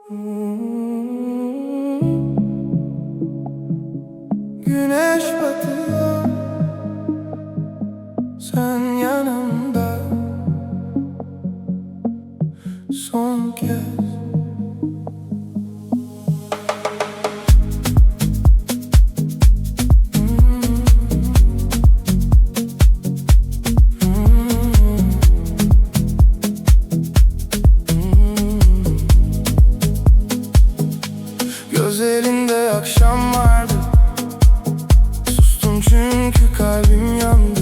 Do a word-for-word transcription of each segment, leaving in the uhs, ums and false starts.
Güneş batıyor, sen yanımda son kez. Gözlerinde akşam vardı, sustum çünkü kalbim yandı.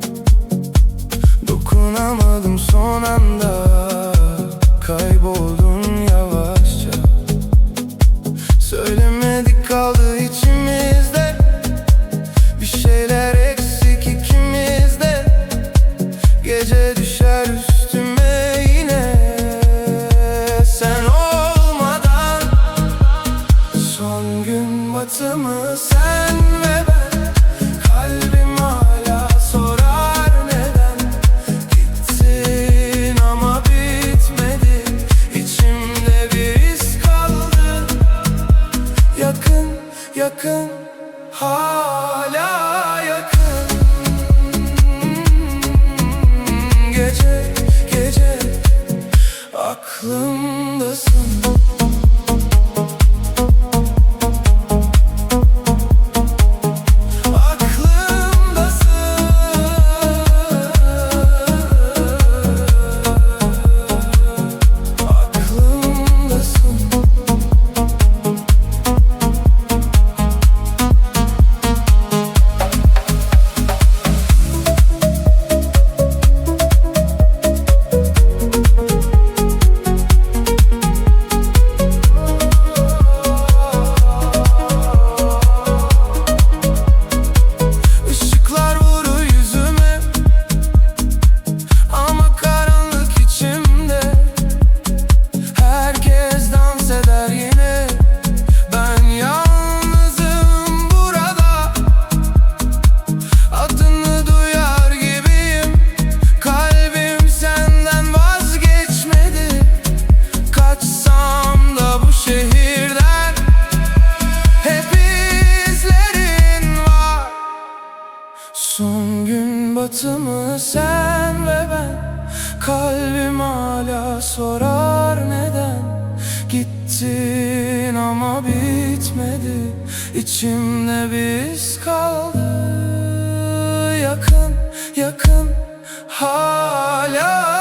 Dokunamadım son anda, kayboldun yavaşça. Söylemedik kaldı içimizde, bir şeyler eksik ikimizde. Gece düşer üstüme yine, sen olmadan. Son gün batımı sen ve ben, kalbim hala sorar neden. Gittin ama bitmedi, içimde bir iz kaldı. Yakın, yakın, hala yakın. Gece, gece aklımdasın. Son gün batımı sen ve ben, kalbim hala sorar neden. Gittin ama bitmedi, içimde bir iz kaldı. Yakın, yakın, hala